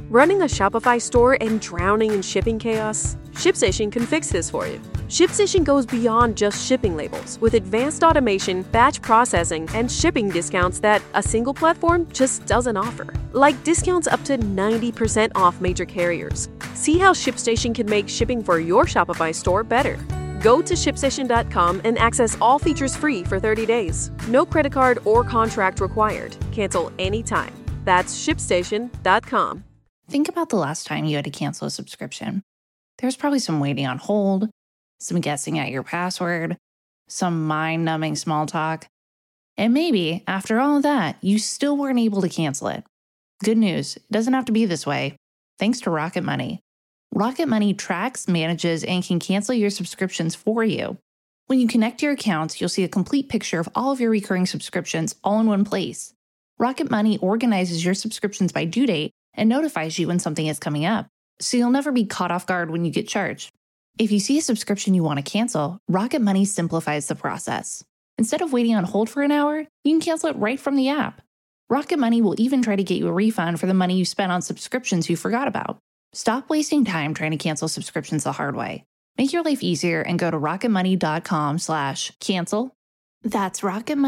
Running a Shopify store and drowning in shipping chaos? ShipStation can fix this for you. ShipStation goes beyond just shipping labels with advanced automation, batch processing, and shipping discounts that a single platform just doesn't offer. Like discounts up to 90% off major carriers. See how ShipStation can make shipping for your Shopify store better. Go to ShipStation.com and access all features free for 30 days. No credit card or contract required. Cancel anytime. That's ShipStation.com. Think about the last time you had to cancel a subscription. There's probably some waiting on hold, some guessing at your password, some mind-numbing small talk. And maybe, after all of that, you still weren't able to cancel it. Good news, it doesn't have to be this way. Thanks to Rocket Money. Rocket Money tracks, manages, and can cancel your subscriptions for you. When you connect your accounts, you'll see a complete picture of all of your recurring subscriptions all in one place. Rocket Money organizes your subscriptions by due date and notifies you when something is coming up, so you'll never be caught off guard when you get charged. If you see a subscription you want to cancel, Rocket Money simplifies the process. Instead of waiting on hold for an hour, you can cancel it right from the app. Rocket Money will even try to get you a refund for the money you spent on subscriptions you forgot about. Stop wasting time trying to cancel subscriptions the hard way. Make your life easier and go to rocketmoney.com/cancel. That's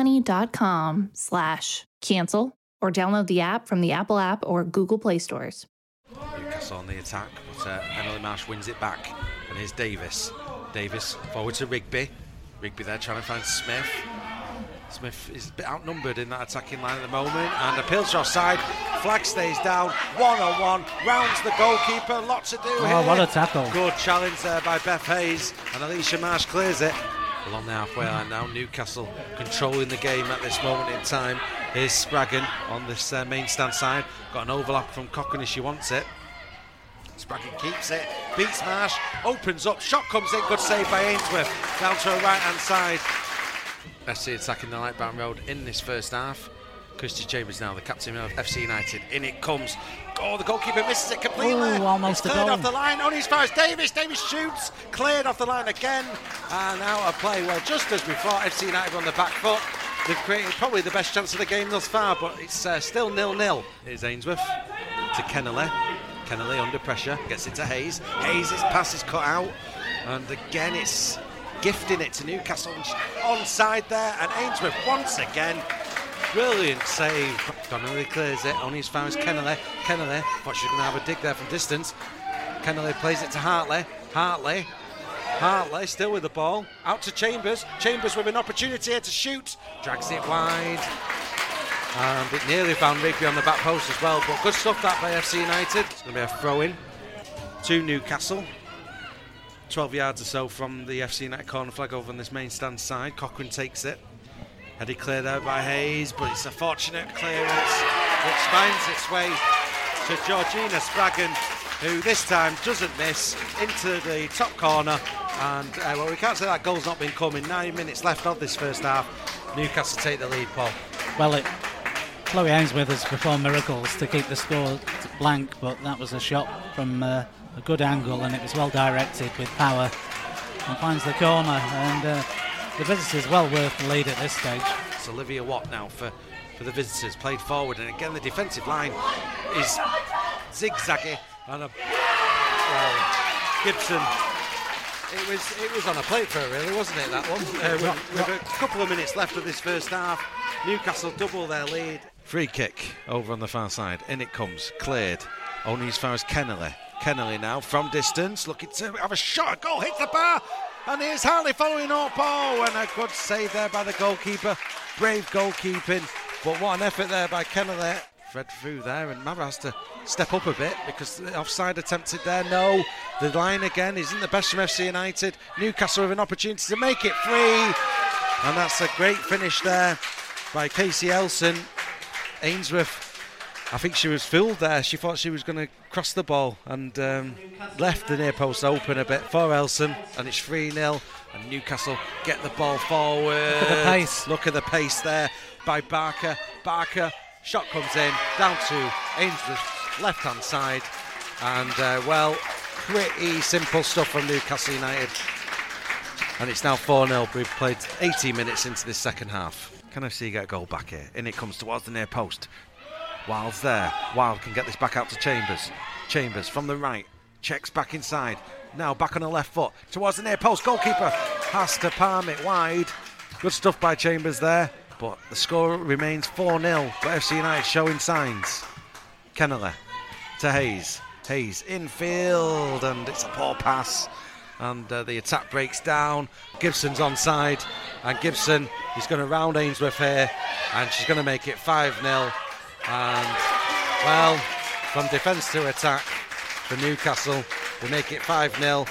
rocketmoney.com/cancel, or download the app from the Apple app or Google Play stores. Newcastle on the attack, but Emily Marsh wins it back. And here's Davis. Davis forward to Rigby. Rigby there trying to find Smith. Smith is a bit outnumbered in that attacking line at the moment, and appeals to offside. Flag stays down, 1-on-1, rounds the goalkeeper, lot to do here. What a tackle. Good challenge there by Beth Hayes, and Alicia Marsh clears it. Along the halfway line now, Newcastle controlling the game at this moment in time. Here's Spraggan on this main stand side. Got an overlap from Cochrane if she wants it. Spraggan keeps it, beats Marsh, opens up, shot comes in, good save by Ainsworth, down to her right hand side. FC attacking the Lightbound Road in this first half. Kirsty Chambers now, the captain of FC United. In it comes. Oh, the goalkeeper misses it completely. Almost it's cleared off the line. Only as far as Davis. Davis shoots. Cleared off the line again. And out of play. Well, just as we thought, FC United were on the back foot. They've created probably the best chance of the game thus far, but it's still 0-0. Here's Ainsworth to Kennelly. Kennelly under pressure. Gets it to Hayes. Hayes' pass is cut out. And again, it's gifting it to Newcastle. Onside there. And Ainsworth once again. Brilliant save. Donnelly clears it. Only as far as Kennelly. Kennelly thought she was going to have a dig there from distance. Kennelly plays it to Hartley. Hartley still with the ball. Out to Chambers. Chambers with an opportunity here to shoot. Drags it wide. And it nearly found Rigby on the back post as well. But good stuff that by FC United. It's going to be a throw-in to Newcastle. 12 yards or so from the FC United corner flag over on this main stand side. Cochrane takes it. Headed cleared out by Hayes, but it's a fortunate clearance which finds its way to Georgina Spraggan, who this time doesn't miss, into the top corner. And well, we can't say that goal's not been coming. 9 minutes left of this first half. Newcastle take the lead, Paul. Well, Chloe Ainsworth has performed miracles to keep the score blank, but that was a shot from a good angle, and it was well directed with power, and finds the corner. And the visitors well worth the lead at this stage. It's Olivia Watt now for the visitors, played forward, and again the defensive line is zigzaggy. And Gibson, it was on a plate for her, really, wasn't it, that one? With a couple of minutes left of this first half, Newcastle double their lead. Free kick over on the far side, in it comes, cleared, only as far as Kennelly. Kennelly now from distance, looking to have a shot, a goal, hits the bar. And here's Hartley following up. Oh, and a good save there by the goalkeeper. Brave goalkeeping. But what an effort there by Kennelly. Fred through there, and Mara has to step up a bit because the offside attempted there. No, the line again isn't the best from FC United. Newcastle with an opportunity to make it 3. And that's a great finish there by Casey Elson. Ainsworth, I think she was fooled there. She thought she was going to cross the ball and left the near post open a bit for Elson, and it's 3-0. And Newcastle get the ball forward. Look at the pace. Look at the pace there by Barker. Barker, shot comes in, down to Ainsworth's left-hand side. And, well, pretty simple stuff from Newcastle United. And it's now 4-0. We've played 18 minutes into this second half. Can I see you get a goal back here? In it comes towards the near post. Wild's there. Wild can get this back out to Chambers. Chambers from the right. Checks back inside. Now back on the left foot. Towards the near post. Goalkeeper has to palm it wide. Good stuff by Chambers there. But the score remains 4-0. But FC United showing signs. Kennelly to Hayes. Hayes infield. And it's a poor pass. And the attack breaks down. Gibson's onside. And Gibson is going to round Ainsworth here. And she's going to make it 5-0. And, well, from defence to attack for Newcastle, they make it 5-0.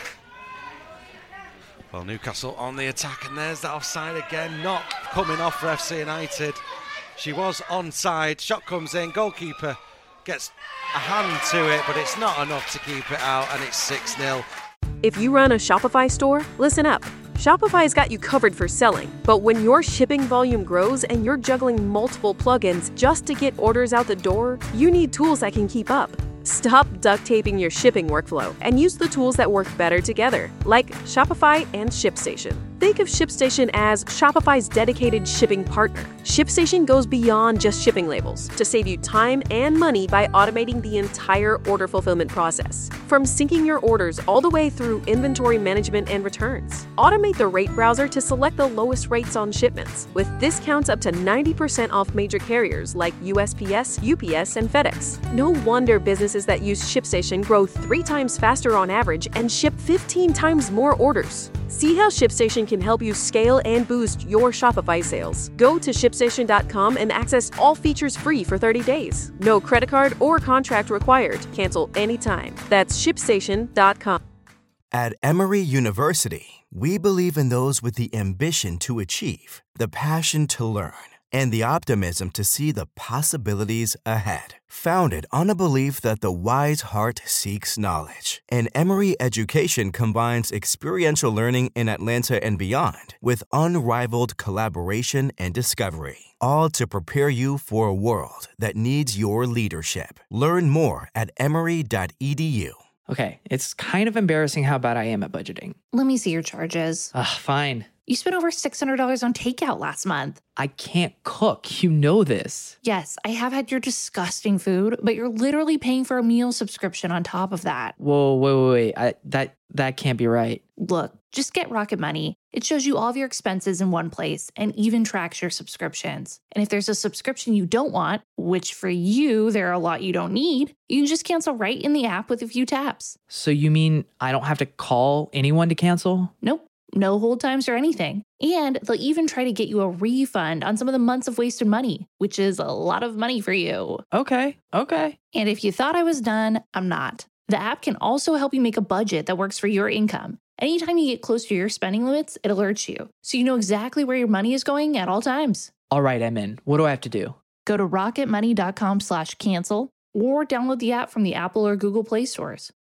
Well, Newcastle on the attack, and there's that offside again. Not coming off for FC United. She was onside. Shot comes in. Goalkeeper gets a hand to it, but it's not enough to keep it out, and it's 6-0. If you run a Shopify store, listen up. Shopify's got you covered for selling, but when your shipping volume grows and you're juggling multiple plugins just to get orders out the door, you need tools that can keep up. Stop duct taping your shipping workflow and use the tools that work better together, like Shopify and ShipStation. Think of ShipStation as Shopify's dedicated shipping partner. ShipStation goes beyond just shipping labels to save you time and money by automating the entire order fulfillment process. From syncing your orders all the way through inventory management and returns. Automate the rate browser to select the lowest rates on shipments, with discounts up to 90% off major carriers like USPS, UPS, and FedEx. No wonder businesses that use ShipStation grow 3 times faster on average and ship 15 times more orders. See how ShipStation can help you scale and boost your Shopify sales. Go to ShipStation.com and access all features free for 30 days. No credit card or contract required. Cancel anytime. That's ShipStation.com. At Emory University, we believe in those with the ambition to achieve, the passion to learn, and the optimism to see the possibilities ahead. Founded on a belief that the wise heart seeks knowledge, and Emory education combines experiential learning in Atlanta and beyond with unrivaled collaboration and discovery, all to prepare you for a world that needs your leadership. Learn more at emory.edu. Okay, it's kind of embarrassing how bad I am at budgeting. Let me see your charges. Fine. You spent over $600 on takeout last month. I can't cook. You know this. Yes, I have had your disgusting food, but you're literally paying for a meal subscription on top of that. Whoa, wait. That can't be right. Look, just get Rocket Money. It shows you all of your expenses in one place and even tracks your subscriptions. And if there's a subscription you don't want, which for you, there are a lot you don't need, you can just cancel right in the app with a few taps. So you mean I don't have to call anyone to cancel? Nope. No hold times or anything. And they'll even try to get you a refund on some of the months of wasted money, which is a lot of money for you. Okay. And if you thought I was done, I'm not. The app can also help you make a budget that works for your income. Anytime you get close to your spending limits, it alerts you, so you know exactly where your money is going at all times. All right, I'm in. What do I have to do? Go to rocketmoney.com/cancel or download the app from the Apple or Google Play stores.